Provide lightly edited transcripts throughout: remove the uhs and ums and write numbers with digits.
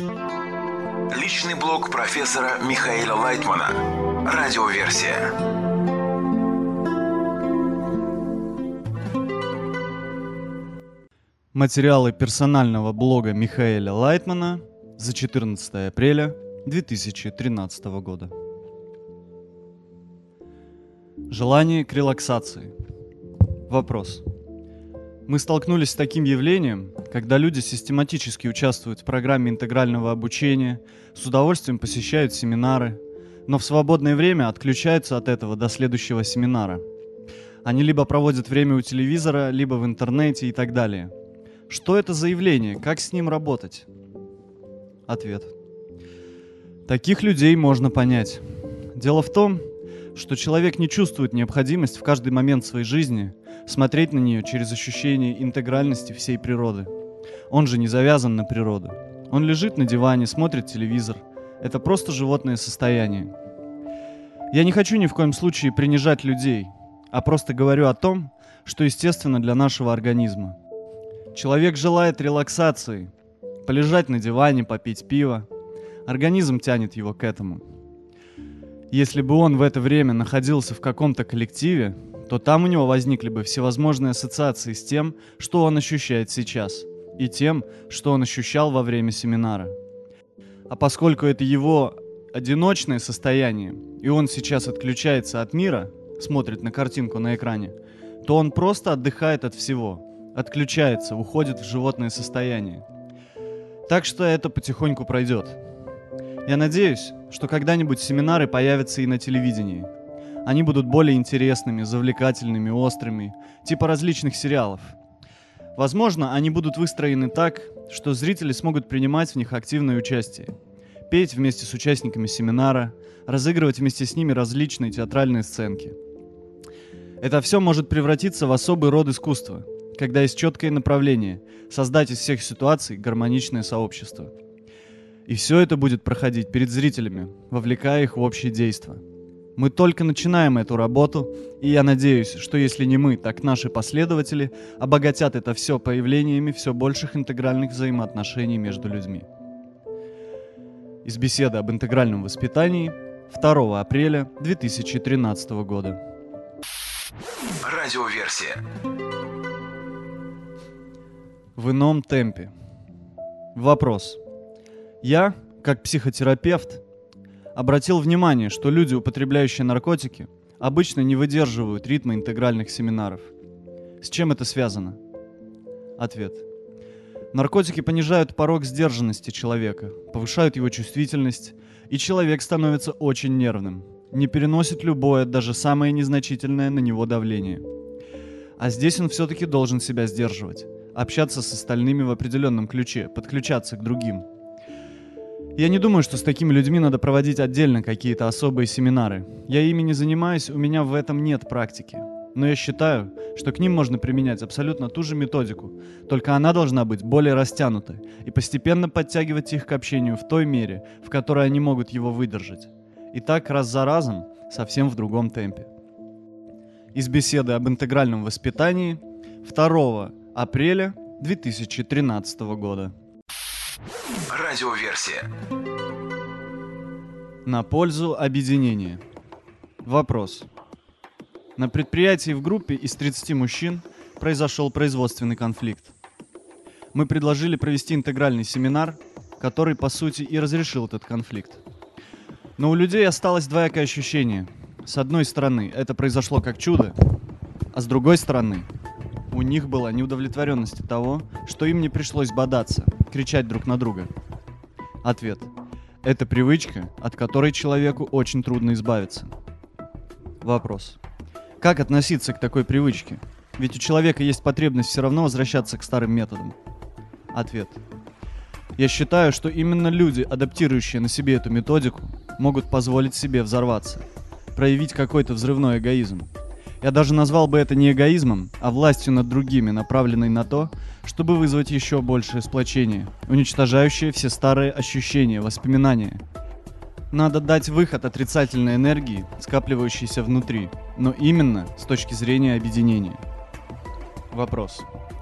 Личный блог профессора Михаила Лайтмана. Радиоверсия. Материалы персонального блога Михаила Лайтмана за 14 апреля 2013 года. Желание к релаксации. Вопрос. Мы столкнулись с таким явлением, когда люди систематически участвуют в программе интегрального обучения, с удовольствием посещают семинары, но в свободное время отключаются от этого до следующего семинара. Они либо проводят время у телевизора, либо в интернете и так далее. Что это за явление? Как с ним работать? Ответ. Таких людей можно понять. Дело в том, что человек не чувствует необходимость в каждый момент своей жизни смотреть на нее через ощущение интегральности всей природы. Он же не завязан на природу. Он лежит на диване, смотрит телевизор. Это просто животное состояние. Я не хочу ни в коем случае принижать людей, а просто говорю о том, что естественно для нашего организма. Человек желает релаксации, полежать на диване, попить пиво. Организм тянет его к этому. Если бы он в это время находился в каком-то коллективе, то там у него возникли бы всевозможные ассоциации с тем, что он ощущает сейчас, и тем, что он ощущал во время семинара. А поскольку это его одиночное состояние, и он сейчас отключается от мира, смотрит на картинку на экране, то он просто отдыхает от всего, отключается, уходит в животное состояние. Так что это потихоньку пройдет. Я надеюсь, что когда-нибудь семинары появятся и на телевидении. Они будут более интересными, завлекательными, острыми, типа различных сериалов. Возможно, они будут выстроены так, что зрители смогут принимать в них активное участие, петь вместе с участниками семинара, разыгрывать вместе с ними различные театральные сценки. Это все может превратиться в особый род искусства, когда есть четкое направление – создать из всех ситуаций гармоничное сообщество. И все это будет проходить перед зрителями, вовлекая их в общее действо. Мы только начинаем эту работу, и я надеюсь, что если не мы, так наши последователи обогатят это все появлениями все больших интегральных взаимоотношений между людьми. Из беседы об интегральном воспитании 2 апреля 2013 года. Радиоверсия. В ином темпе. Вопрос. Я, как психотерапевт, обратил внимание, что люди, употребляющие наркотики, обычно не выдерживают ритма интегральных семинаров. С чем это связано? Ответ. Наркотики понижают порог сдержанности человека, повышают его чувствительность, и человек становится очень нервным, не переносит любое, даже самое незначительное на него давление. А здесь он все-таки должен себя сдерживать, общаться с остальными в определенном ключе, подключаться к другим. Я не думаю, что с такими людьми надо проводить отдельно какие-то особые семинары. Я ими не занимаюсь, у меня в этом нет практики. Но я считаю, что к ним можно применять абсолютно ту же методику, только она должна быть более растянутой и постепенно подтягивать их к общению в той мере, в которой они могут его выдержать. И так раз за разом, совсем в другом темпе. Из беседы об интегральном воспитании 2 апреля 2013 года. Радиоверсия. На пользу объединения. Вопрос. На предприятии в группе из 30 мужчин произошел производственный конфликт. Мы предложили провести интегральный семинар, который, по сути, и разрешил этот конфликт. Но у людей осталось двоякое ощущение. С одной стороны, это произошло как чудо, а с другой стороны, у них была неудовлетворенность от того, что им не пришлось бодаться, кричать друг на друга. Ответ. Это привычка, от которой человеку очень трудно избавиться. Вопрос. Как относиться к такой привычке? Ведь у человека есть потребность все равно возвращаться к старым методам. Ответ. Я считаю, что именно люди, адаптирующие на себе эту методику, могут позволить себе взорваться, проявить какой-то взрывной эгоизм. Я даже назвал бы это не эгоизмом, а властью над другими, направленной на то, чтобы вызвать еще большее сплочение, уничтожающее все старые ощущения, воспоминания. Надо дать выход отрицательной энергии, скапливающейся внутри, но именно с точки зрения объединения. Вопрос.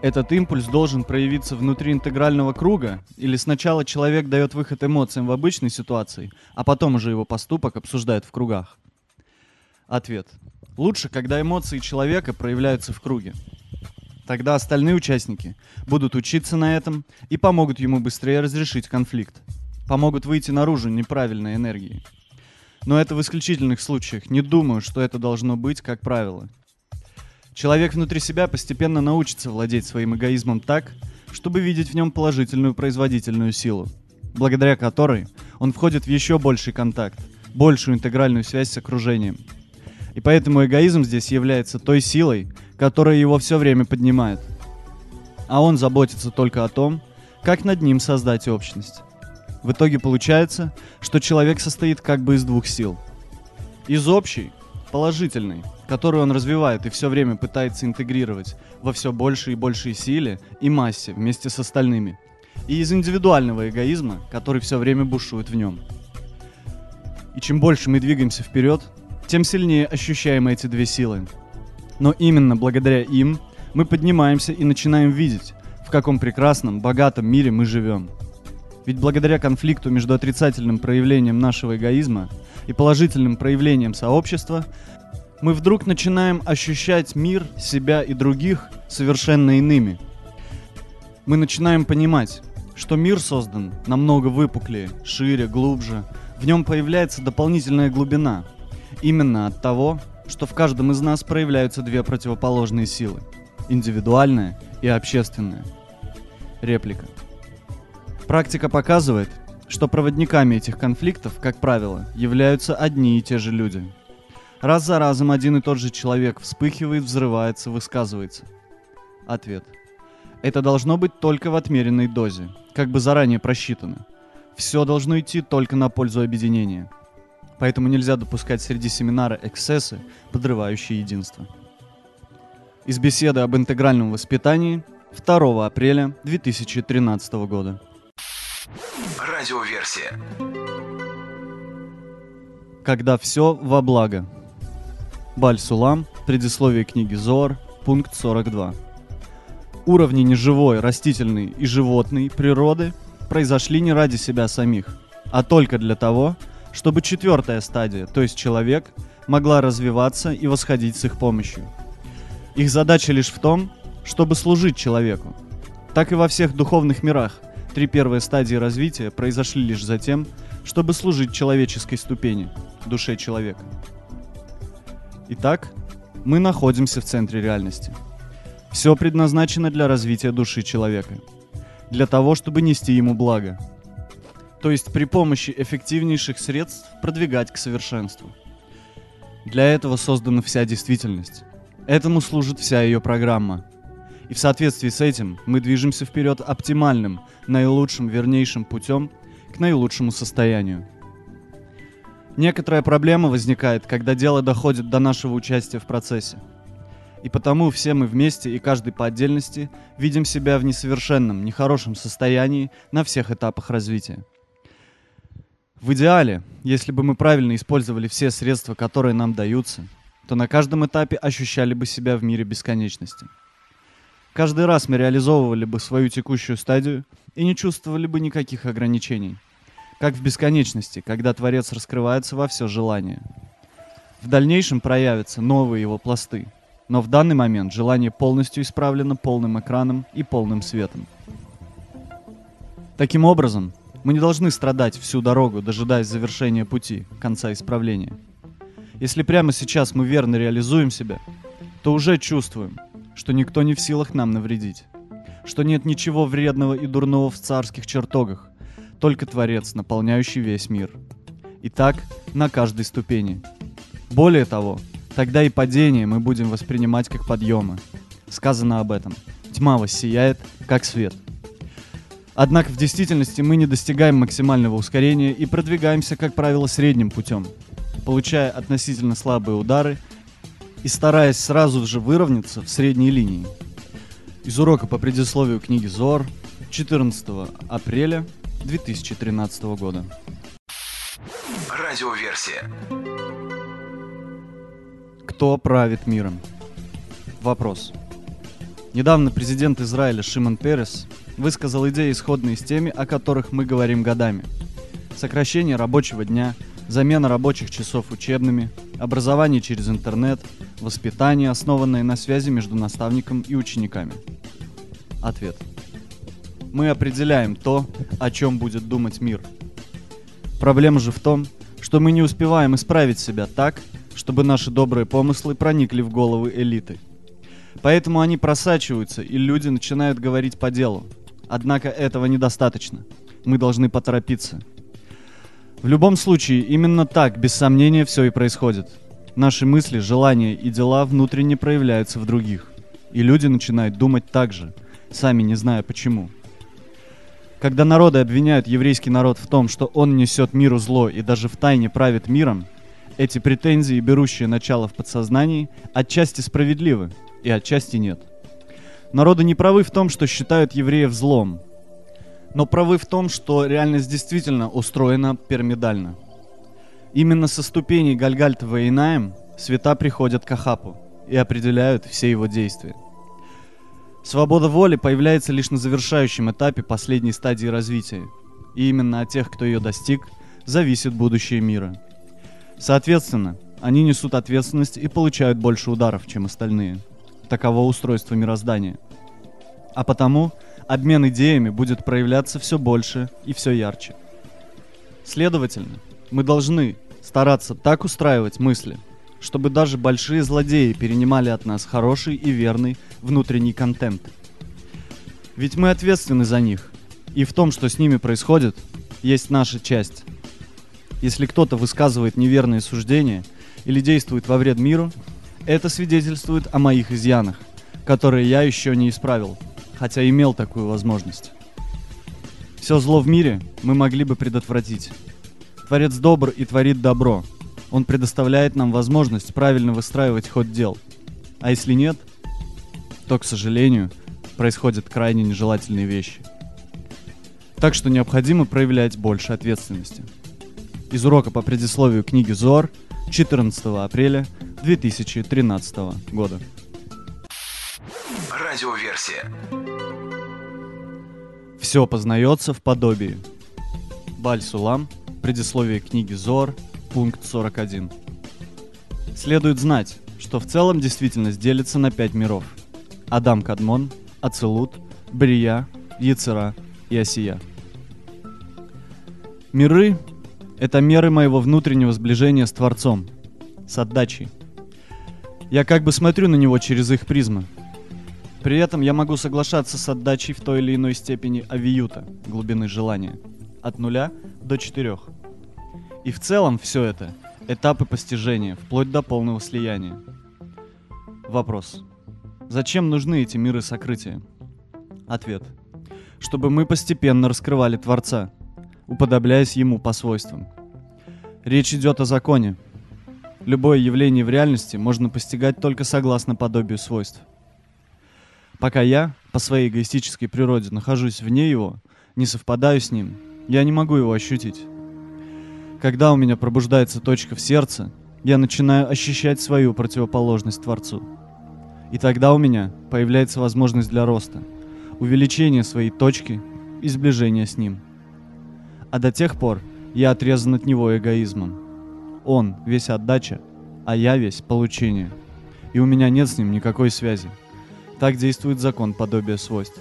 Этот импульс должен проявиться внутри интегрального круга, или сначала человек дает выход эмоциям в обычной ситуации, а потом уже его поступок обсуждают в кругах? Ответ. Лучше, когда эмоции человека проявляются в круге. Тогда остальные участники будут учиться на этом и помогут ему быстрее разрешить конфликт. Помогут выйти наружу неправильной энергией. Но это в исключительных случаях. Не думаю, что это должно быть как правило. Человек внутри себя постепенно научится владеть своим эгоизмом так, чтобы видеть в нем положительную производительную силу, благодаря которой он входит в еще больший контакт, большую интегральную связь с окружением. И поэтому эгоизм здесь является той силой, которая его все время поднимает. А он заботится только о том, как над ним создать общность. В итоге получается, что человек состоит как бы из двух сил. Из общей, положительной, которую он развивает и все время пытается интегрировать во все большей и большей силе и массе вместе с остальными. И из индивидуального эгоизма, который все время бушует в нем. И чем больше мы двигаемся вперед, тем сильнее ощущаем эти две силы. Но именно благодаря им мы поднимаемся и начинаем видеть, в каком прекрасном, богатом мире мы живем. Ведь благодаря конфликту между отрицательным проявлением нашего эгоизма и положительным проявлением сообщества, мы вдруг начинаем ощущать мир, себя и других совершенно иными. Мы начинаем понимать, что мир создан намного выпуклее, шире, глубже. В нем появляется дополнительная глубина. Именно от того, что в каждом из нас проявляются две противоположные силы – индивидуальная и общественная. Реплика. Практика показывает, что проводниками этих конфликтов, как правило, являются одни и те же люди. Раз за разом один и тот же человек вспыхивает, взрывается, высказывается. Ответ. Это должно быть только в отмеренной дозе, как бы заранее просчитано. Все должно идти только на пользу объединения. Поэтому нельзя допускать среди семинара эксцессы, подрывающие единство. Из беседы об интегральном воспитании 2 апреля 2013 года. Радиоверсия. Когда все во благо. Баль-Сулам, предисловие книги Зоар, пункт 42. Уровни неживой, растительной и животной природы произошли не ради себя самих, а только для того, чтобы четвертая стадия, то есть человек, могла развиваться и восходить с их помощью. Их задача лишь в том, чтобы служить человеку. Так и во всех духовных мирах 3 первые стадии развития произошли лишь за тем, чтобы служить человеческой ступени, душе человека. Итак, мы находимся в центре реальности. Все предназначено для развития души человека, для того, чтобы нести ему благо. То есть при помощи эффективнейших средств продвигать к совершенству. Для этого создана вся действительность. Этому служит вся ее программа. И в соответствии с этим мы движемся вперед оптимальным, наилучшим, вернейшим путем к наилучшему состоянию. Некоторая проблема возникает, когда дело доходит до нашего участия в процессе. И потому все мы вместе и каждый по отдельности видим себя в несовершенном, нехорошем состоянии на всех этапах развития. В идеале, если бы мы правильно использовали все средства, которые нам даются, то на каждом этапе ощущали бы себя в мире бесконечности. Каждый раз мы реализовывали бы свою текущую стадию и не чувствовали бы никаких ограничений. Как в бесконечности, когда Творец раскрывается во все желание. В дальнейшем проявятся новые его пласты, но в данный момент желание полностью исправлено полным экраном и полным светом. Таким образом, мы не должны страдать всю дорогу, дожидаясь завершения пути, конца исправления. Если прямо сейчас мы верно реализуем себя, то уже чувствуем, что никто не в силах нам навредить, что нет ничего вредного и дурного в царских чертогах, только Творец, наполняющий весь мир. И так на каждой ступени. Более того, тогда и падение мы будем воспринимать как подъемы. Сказано об этом. Тьма воссияет, как свет. Однако в действительности мы не достигаем максимального ускорения и продвигаемся, как правило, средним путем, получая относительно слабые удары и стараясь сразу же выровняться в средней линии. Из урока по предисловию книги Зоар 14 апреля 2013 года. Радиоверсия. Кто правит миром? Вопрос. Недавно президент Израиля Шимон Перес высказал идеи, исходные с теми, о которых мы говорим годами. Сокращение рабочего дня, замена рабочих часов учебными, образование через интернет, воспитание, основанное на связи между наставником и учениками. Ответ. Мы определяем то, о чем будет думать мир. Проблема же в том, что мы не успеваем исправить себя так, чтобы наши добрые помыслы проникли в головы элиты. Поэтому они просачиваются, и люди начинают говорить по делу. Однако этого недостаточно. Мы должны поторопиться. В любом случае, именно так, без сомнения, все и происходит. Наши мысли, желания и дела внутренне проявляются в других. И люди начинают думать так же, сами не зная почему. Когда народы обвиняют еврейский народ в том, что он несет миру зло и даже втайне правит миром, эти претензии, берущие начало в подсознании, отчасти справедливы и отчасти нет. Народы не правы в том, что считают евреев злом, но правы в том, что реальность действительно устроена пирамидально. Именно со ступеней Гальгальта Ваинаем света приходят к Ахапу и определяют все его действия. Свобода воли появляется лишь на завершающем этапе последней стадии развития, и именно от тех, кто ее достиг, зависит будущее мира. Соответственно, они несут ответственность и получают больше ударов, чем остальные. Таково устройство мироздания. А потому обмен идеями будет проявляться все больше и все ярче. Следовательно, мы должны стараться так устраивать мысли, чтобы даже большие злодеи перенимали от нас хороший и верный внутренний контент. Ведь мы ответственны за них, и в том, что с ними происходит, есть наша часть. Если кто-то высказывает неверные суждения или действует во вред миру, это свидетельствует о моих изъянах, которые я еще не исправил, хотя имел такую возможность. Все зло в мире мы могли бы предотвратить. Творец добр и творит добро. Он предоставляет нам возможность правильно выстраивать ход дел. А если нет, то, к сожалению, происходят крайне нежелательные вещи. Так что необходимо проявлять больше ответственности. Из урока по предисловию книги Зоар 14 апреля 2013 года. Радиоверсия. Все познается в подобии. Баль-Сулам, предисловие книги Зоар, пункт 41. Следует знать, что в целом действительность делится на 5 миров. Адам-Кадмон, Ацелут, Брия, Яцера и Осия. Миры — это меры моего внутреннего сближения с Творцом, с отдачей. Я как бы смотрю на него через их призмы. При этом я могу соглашаться с отдачей в той или иной степени авиюта, глубины желания, от 0 до 4. И в целом все это — этапы постижения, вплоть до полного слияния. Вопрос. Зачем нужны эти миры сокрытия? Ответ. Чтобы мы постепенно раскрывали Творца, уподобляясь Ему по свойствам. Речь идет о законе. Любое явление в реальности можно постигать только согласно подобию свойств. Пока я, по своей эгоистической природе, нахожусь вне его, не совпадаю с ним, я не могу его ощутить. Когда у меня пробуждается точка в сердце, я начинаю ощущать свою противоположность Творцу. И тогда у меня появляется возможность для роста, увеличения своей точки и сближения с ним. А до тех пор я отрезан от него эгоизмом. Он весь отдача, а я весь получение. И у меня нет с ним никакой связи. Так действует закон подобия свойств.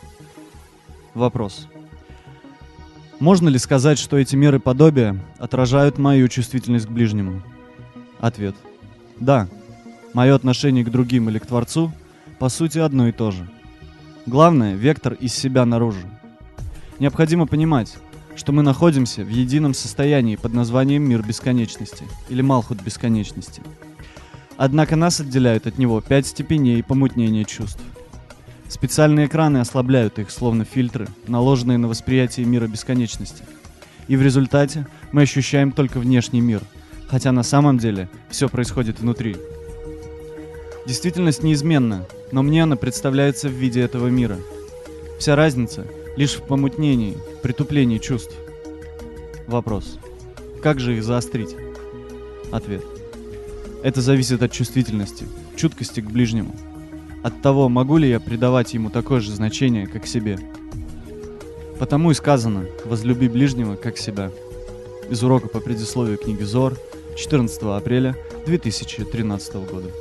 Вопрос. Можно ли сказать, что эти меры подобия отражают мою чувствительность к ближнему? Ответ. Да. Мое отношение к другим или к Творцу по сути одно и то же. Главное — вектор из себя наружу. Необходимо понимать, что мы находимся в едином состоянии под названием мир бесконечности или Малхут бесконечности. Однако нас отделяют от него 5 степеней помутнения чувств. Специальные экраны ослабляют их, словно фильтры, наложенные на восприятие мира бесконечности. И в результате мы ощущаем только внешний мир, хотя на самом деле все происходит внутри. Действительность неизменна, но мне она представляется в виде этого мира. Вся разница лишь в помутнении, притуплении чувств. Вопрос. Как же их заострить? Ответ. Это зависит от чувствительности, чуткости к ближнему. от того, могу ли я придавать ему такое же значение, как себе. Потому и сказано: «Возлюби ближнего, как себя». Из урока по предисловию книги Зоар, 14 апреля 2013 года.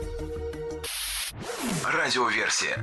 Радиоверсия.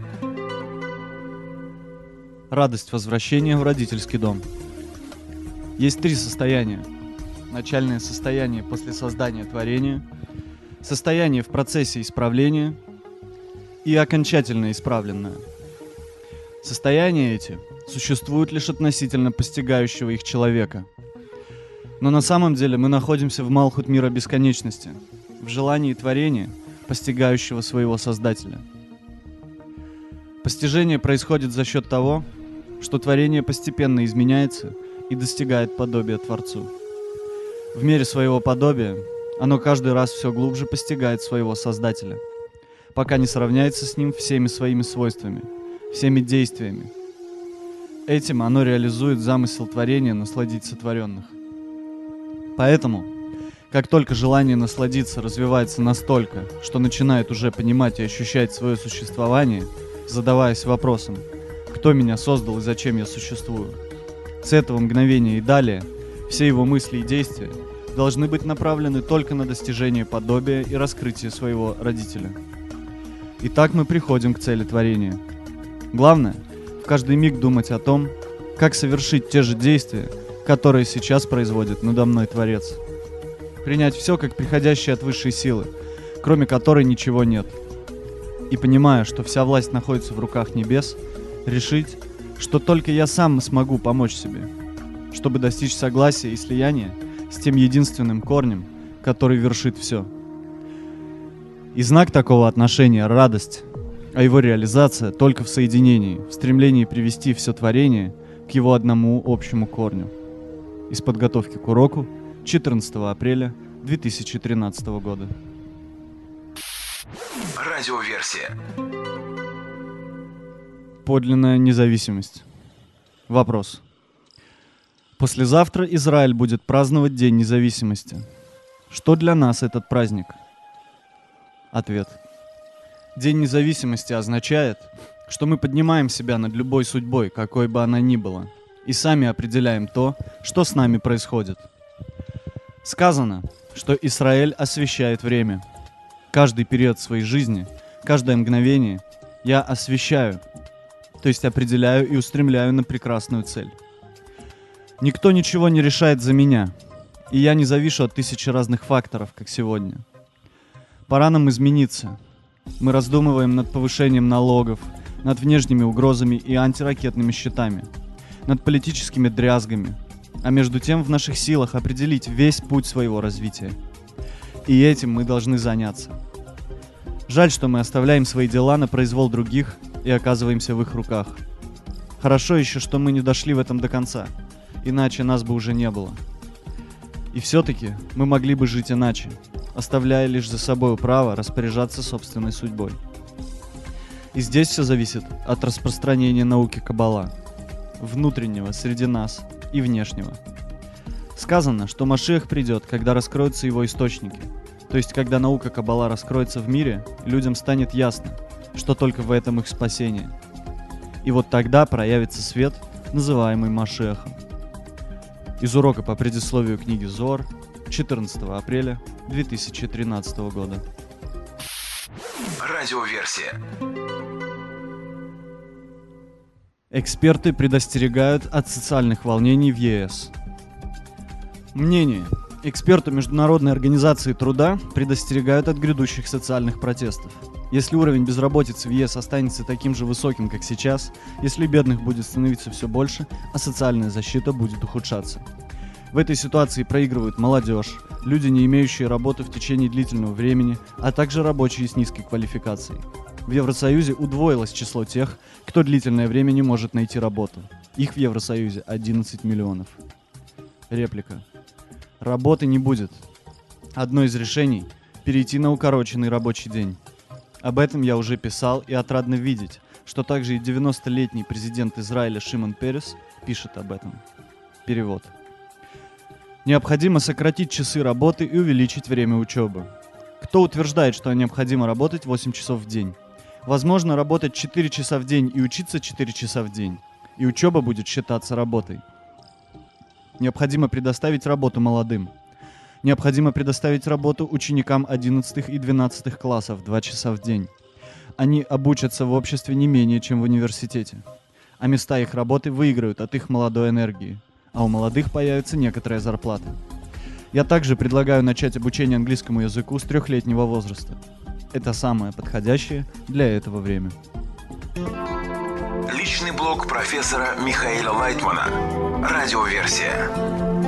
Радость возвращения в родительский дом. Есть три состояния. Начальное состояние после создания творения, состояние в процессе исправления и окончательно исправленное. Состояния эти существуют лишь относительно постигающего их человека. Но на самом деле мы находимся в Малхут мира бесконечности, в желании творения, постигающего своего Создателя. Постижение происходит за счет того, что творение постепенно изменяется и достигает подобия Творцу. В мере своего подобия оно каждый раз все глубже постигает своего Создателя, пока не сравняется с ним всеми своими свойствами, всеми действиями. Этим оно реализует замысел творения насладить сотворенных. Поэтому, как только желание насладиться развивается настолько, что начинает уже понимать и ощущать свое существование, задаваясь вопросом: «Кто меня создал и зачем я существую?», с этого мгновения и далее все его мысли и действия должны быть направлены только на достижение подобия и раскрытие своего родителя. Итак, мы приходим к цели творения. Главное — в каждый миг думать о том, как совершить те же действия, которые сейчас производит надо мной Творец. Принять все как приходящее от высшей силы, кроме которой ничего нет. И понимая, что вся власть находится в руках небес, решить, что только я сам смогу помочь себе, чтобы достичь согласия и слияния с тем единственным корнем, который вершит все. И знак такого отношения — радость, а его реализация только в соединении, в стремлении привести все творение к его одному общему корню. Из подготовки к уроку 14 апреля 2013 года. Радиоверсия. Подлинная независимость. Вопрос. Послезавтра Израиль будет праздновать День независимости. Что для нас этот праздник? Ответ. День независимости означает, что мы поднимаем себя над любой судьбой, какой бы она ни была, и сами определяем то, что с нами происходит. Сказано, что Израиль освящает время. Каждый период своей жизни, каждое мгновение я освящаю, то есть определяю и устремляю на прекрасную цель. Никто ничего не решает за меня, и я не завишу от тысячи разных факторов, как сегодня. Пора нам измениться. Мы раздумываем над повышением налогов, над внешними угрозами и антиракетными щитами, над политическими дрязгами, а между тем в наших силах определить весь путь своего развития. И этим мы должны заняться. Жаль, что мы оставляем свои дела на произвол других и оказываемся в их руках. Хорошо еще, что мы не дошли в этом до конца, иначе нас бы уже не было. И все-таки мы могли бы жить иначе, оставляя лишь за собой право распоряжаться собственной судьбой. И здесь все зависит от распространения науки Каббала, внутреннего среди нас и внешнего. Сказано, что Машиах придет, когда раскроются его источники, то есть когда наука Каббала раскроется в мире, людям станет ясно, что только в этом их спасение. И вот тогда проявится свет, называемый Машиахом. Из урока по предисловию книги Зоар, 14 апреля 2013 года. Радиоверсия. Эксперты предостерегают от социальных волнений в ЕС. Мнение. Эксперты Международной организации труда предостерегают от грядущих социальных протестов. Если уровень безработицы в ЕС останется таким же высоким, как сейчас, если бедных будет становиться все больше, а социальная защита будет ухудшаться. В этой ситуации проигрывают молодежь, люди, не имеющие работы в течение длительного времени, а также рабочие с низкой квалификацией. В Евросоюзе удвоилось число тех, кто длительное время не может найти работу. Их в Евросоюзе 11 миллионов. Реплика. Работы не будет. Одно из решений – перейти на укороченный рабочий день. Об этом я уже писал, и отрадно видеть, что также и 90-летний президент Израиля Шимон Перес пишет об этом. Перевод. Необходимо сократить часы работы и увеличить время учебы. Кто утверждает, что необходимо работать 8 часов в день? Возможно, работать 4 часа в день и учиться 4 часа в день. И учеба будет считаться работой. Необходимо предоставить работу молодым. Необходимо предоставить работу ученикам 11 и 12 классов 2 часа в день. Они обучатся в обществе не менее, чем в университете. А места их работы выиграют от их молодой энергии. А у молодых появится некоторая зарплата. Я также предлагаю начать обучение английскому языку с 3-летнего возраста. Это самое подходящее для этого время. Личный блог профессора Михаила Лайтмана. Радиоверсия.